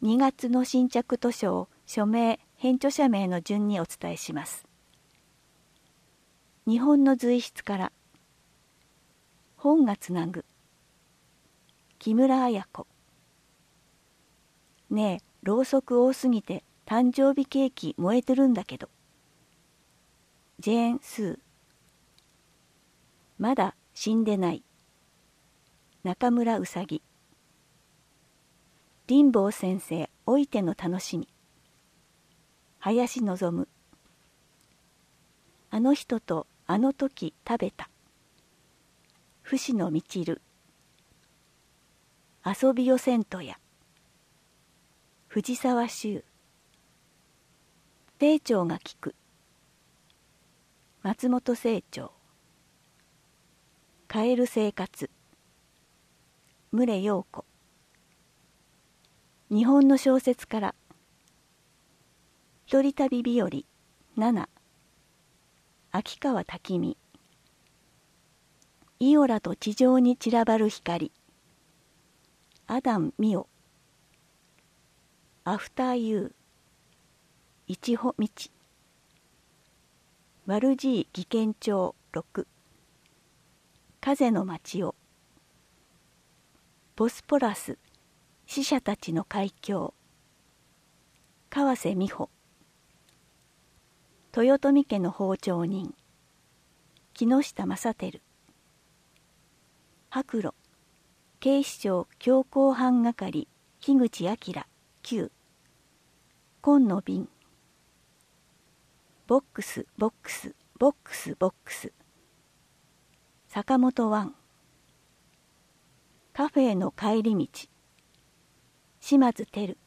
2月の新着図書を署名・編著者名の順にお伝えします。日本の随筆から本がつなぐ木村彩子。ねえ、ろうそく多すぎて誕生日ケーキ燃えてるんだけど。ジェーン・スー。まだ死んでない。中村うさぎ。林坊先生おいての楽しみ。林望。あの人とあの時食べた。伏野みちる。遊びよせんとや。藤沢修。清張が聞く。松本清張。変える生活。牟陽子。日本の小説から一人旅日和7秋川滝見。イオラと地上に散らばる光。アダン・ミオ。アフターユー。いちほみち。ワルジー義賢帳6。風の街を。ボスポラス死者たちの海峡。川瀬美穂。豊臣家の包丁人。木下正輝。白露。警視庁強行犯係樋口明9。紺の瓶。ボックスボックスボックスボックス。坂本湾。カフェへの帰り道。島津照。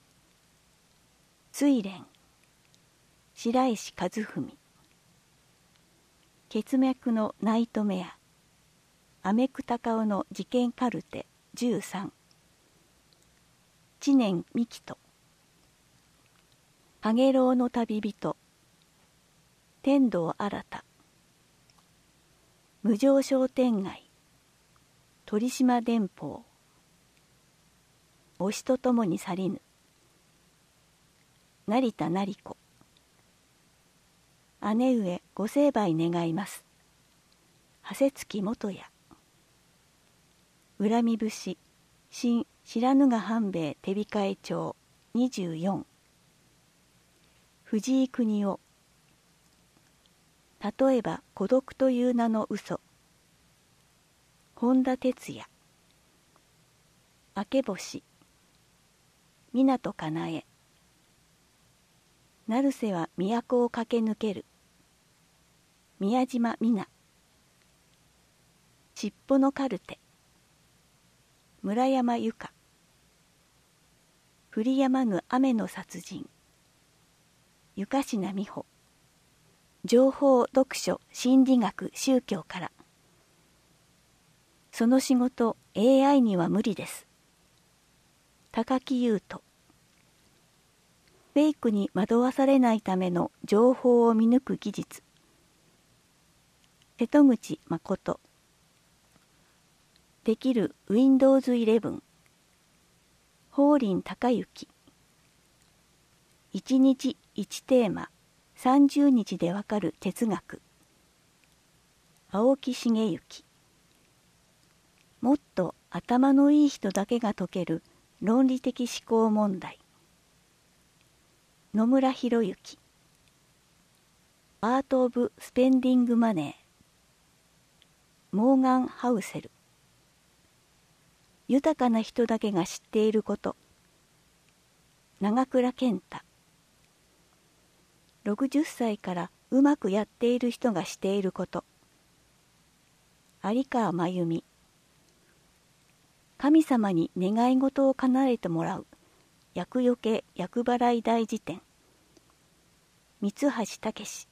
睡蓮。白石和文。血脈のナイトメア。アメクタカオの事件カルテ13。知念美希と。ハゲロウの旅人。天童新。無常商店街。鳥島電報。推しとともに去りぬ。成田成子。姉上ご成敗願います。長谷月元也。恨み節新白布半兵衛手控え帳24。藤井邦夫。例えば孤独という名の嘘。本田哲也。明け星。湊かなえ。成瀬は都を駆け抜ける。宮島美奈。尻尾のカルテ。村山由佳。降りやまぬ雨の殺人。ゆかしな美穂。情報読書心理学宗教から。その仕事 AI には無理です。高木優斗。フェイクに惑わされないための情報を見抜く技術。瀬戸口誠。できる Windows 11。法輪孝之。一日一テーマ30日でわかる哲学。青木茂之。もっと頭のいい人だけが解ける論理的思考問題。野村博之。アート・オブ・スペンディング・マネー。モーガン・ハウセル。豊かな人だけが知っていること。長倉健太。60歳からうまくやっている人がしていること。有川真由美。神様に願い事を叶えてもらう厄除け厄払い大辞典。三橋武。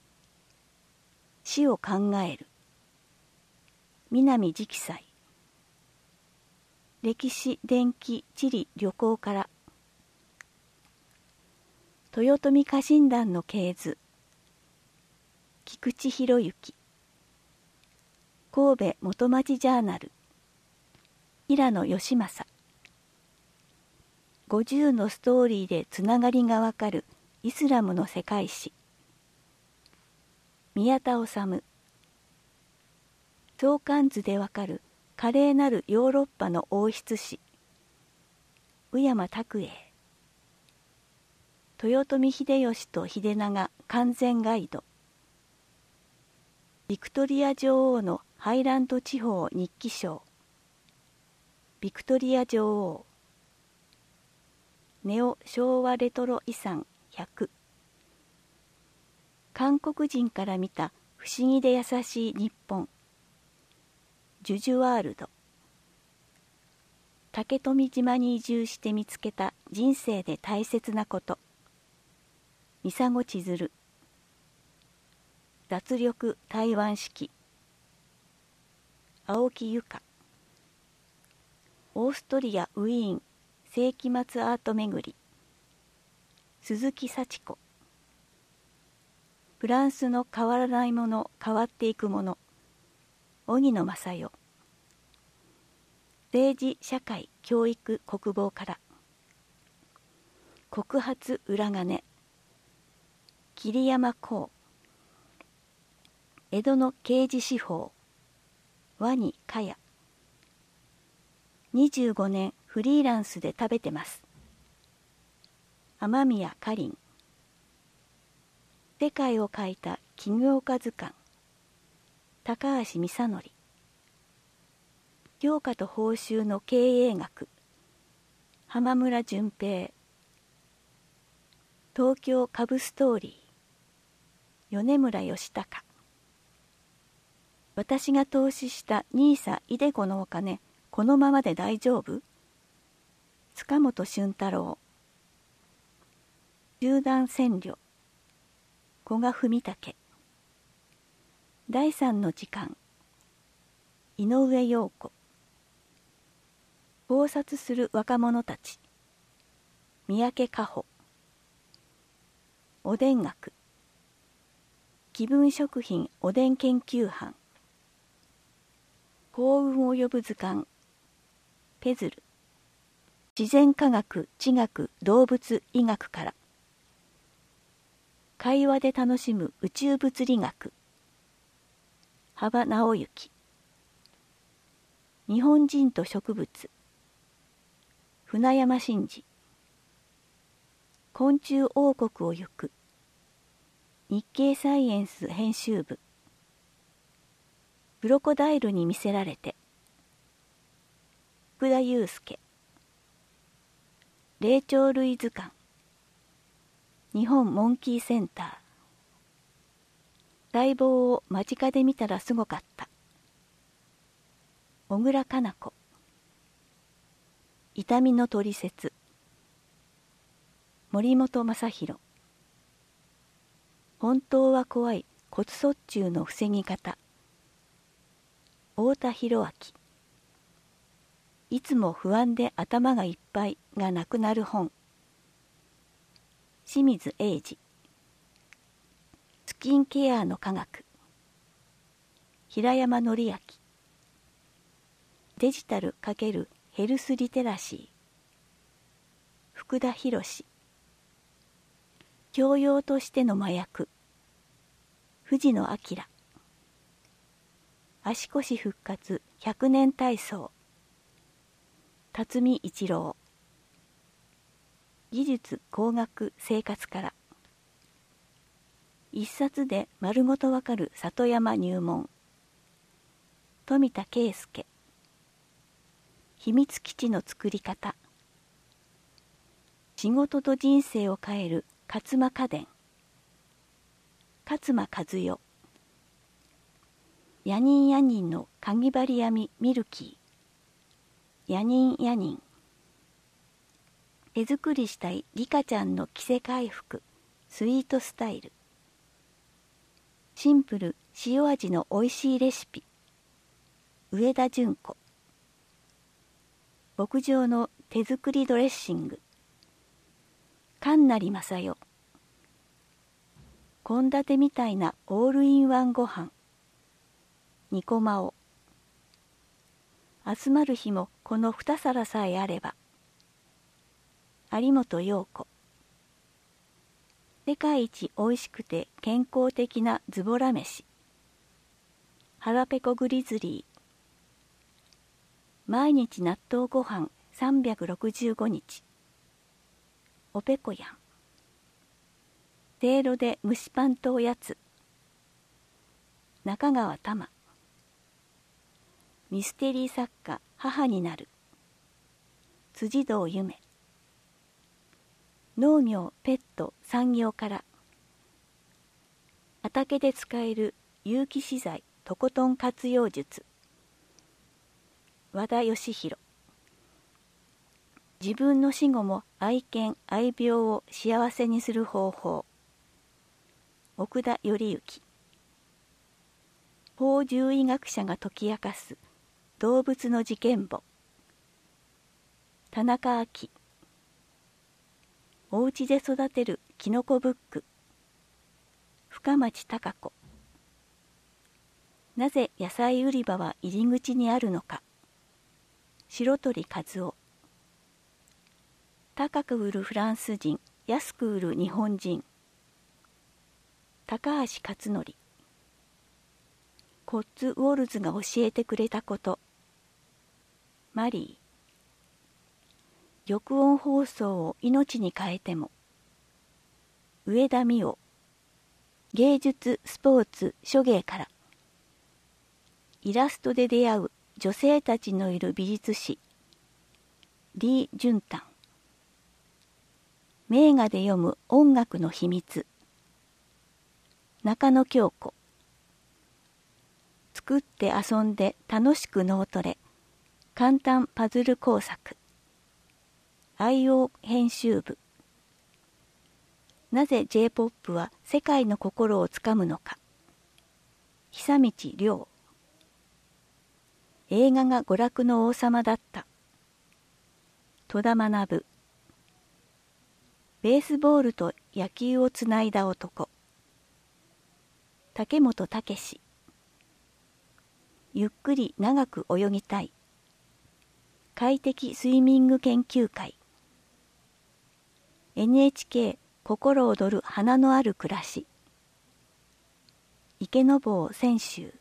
死を考える。南直斎。歴史電気地理旅行から。豊臣家臣団の系図。菊池博之。神戸元町ジャーナル。平野義正。 50のストーリーでつながりがわかるイスラムの世界史。宮田治。相関図でわかる華麗なるヨーロッパの王室史。宇山拓英。豊臣秀吉と秀長完全ガイド。ビクトリア女王のハイランド地方日記賞。ビクトリア女王。ネオ昭和レトロ遺産100。韓国人から見た不思議で優しい日本。ジュジュワールド。竹富島に移住して見つけた人生で大切なこと。ミサゴ千鶴。脱力台湾式。青木由香。オーストリア・ウィーン世紀末アート巡り。鈴木幸子。フランスの変わらないもの変わっていくもの。荻野正代。政治社会教育国防から。告発裏金。桐山公。江戸の刑事司法。和にかや。25年フリーランスで食べてます。雨宮かりん。世界を変えた起業家図鑑。高橋美佐則。評価と報酬の経営学。浜村淳平。東京株ストーリー。米村義孝。私が投資したニーサイデコのお金、このままで大丈夫？塚本俊太郎。集団占領。古賀文武。第三の時間。井上陽子。考察する若者たち。三宅佳穂。おでん学。気分食品おでん研究班。幸運を呼ぶ図鑑。ペズル。自然科学地学動物医学から。会話で楽しむ宇宙物理学。幅直之。日本人と植物。船山真司。昆虫王国を行く。日経サイエンス編集部。クロコダイルに魅せられて。福田祐介。霊長類図鑑。日本モンキーセンター。細胞を間近で見たらすごかった。小倉かな子。痛みのトリセツ。森本正弘。本当は怖い骨卒中の防ぎ方。太田博明。いつも不安で頭がいっぱいがなくなる本。清水英二。スキンケアの科学。平山紀明。デジタル×ヘルスリテラシー。福田博。教養としての麻薬。藤野彰。足腰復活100年体操。辰巳一郎。技術工学生活から。一冊で丸ごとわかる里山入門。富田圭介。秘密基地の作り方。仕事と人生を変える勝間家電。勝間和代。ヤニンヤニンのかぎ針編みミルキー。ヤニンヤニン。手作りしたいリカちゃんの着せ替え服スイートスタイル。シンプル塩味のおいしいレシピ。上田純子。牧場の手作りドレッシング。神成正代。献立みたいなオールインワンご飯。ニコマオ。集まる日もこの2皿さえあれば。 有本陽子。世界一おいしくて健康的なズボラ飯。腹ペコグリズリー。毎日納豆ご飯365日。おぺこやん。せいろで蒸しパンとおやつ。中川玉。ミステリー作家母になる。辻堂夢。農業ペット産業から。畑で使える有機資材とことん活用術。和田義弘。自分の死後も愛犬愛病を幸せにする方法。奥田頼之。法獣医学者が解き明かす動物の事件簿。田中亜紀。お家で育てるキノコブック。深町貴子。なぜ野菜売り場は入り口にあるのか。白鳥和夫。高く売るフランス人、安く売る日本人。高橋克典。コッツウォルズが教えてくれたこと。マリー。玉音放送を命に変えても。上田美桜。芸術、スポーツ、書芸から。イラストで出会う女性たちのいる美術史。李順丹。名画で読む音楽の秘密。中野京子。作って遊んで楽しく脳トレ。簡単パズル工作。IO 編集部。なぜ J-POP は世界の心をつかむのか。久道亮。映画が娯楽の王様だった。戸田学。ベースボールと野球をつないだ男。竹本武。ゆっくり長く泳ぎたい。快適スイミング研究会。NHK 心躍る花のある暮らし。池坊千秋。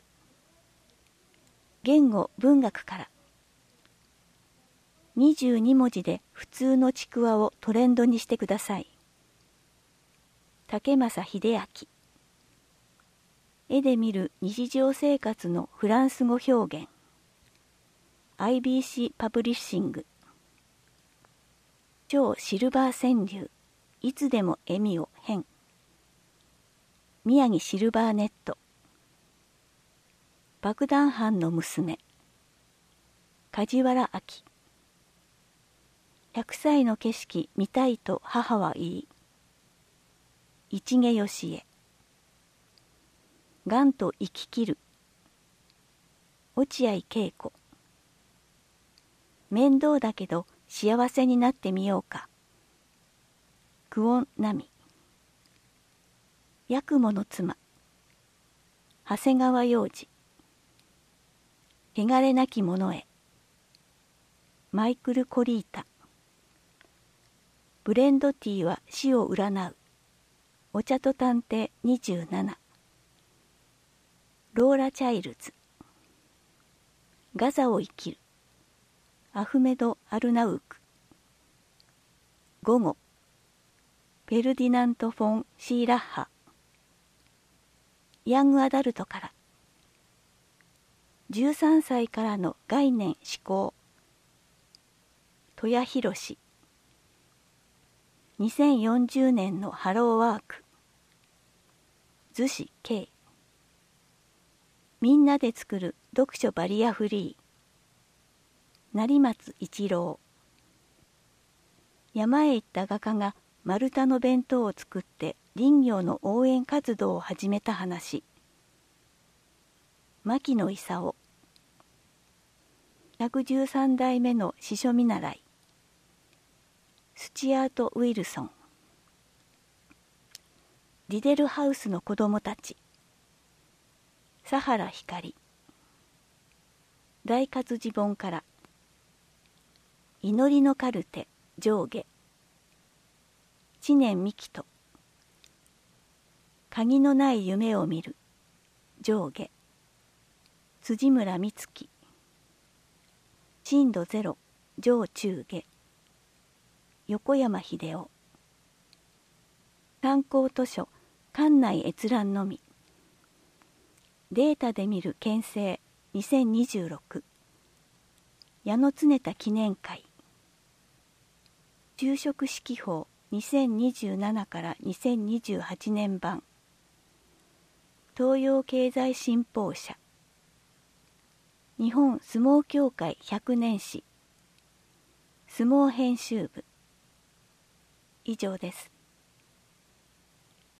言語文学から。22文字で普通のちくわをトレンドにしてください。竹政秀明。絵で見る日常生活のフランス語表現。IBC パブリッシング。超シルバー川柳。いつでも笑みを編。宮城シルバーネット。爆弾犯の娘。梶原明。100歳の景色見たいと母は言い。市毛よしえ。がんと生き切る。落合恵子。面倒だけど幸せになってみようか。久遠奈美。八雲の妻。長谷川洋二。汚れなき者へ。マイクル・コリータ。ブレンドティーは死を占う。お茶と探偵27。ローラ・チャイルズ。ガザを生きる。アフメド・アルナウーク。午後。フェルディナント・フォン・シーラッハ。ヤングアダルトから。13歳からの概念思考。戸谷博史。2040年のハローワーク。逗子圭。みんなで作る読書バリアフリー。成松一郎。山へ行った画家が丸太の弁当を作って林業の応援活動を始めた話。牧野勲。113代目の司書見習い。スチュアート・ウィルソン。リデルハウスの子供たち。佐原光。大活字本から。祈りのカルテ上下。 知念美希と鍵のない夢を見る上下辻村美月震度0上中下横山秀夫参考図書館内閲覧のみデータで見る県政2026矢野常田記念会就職式法2027から2028年版東洋経済新報社日本相撲協会100年史相撲編集部以上です。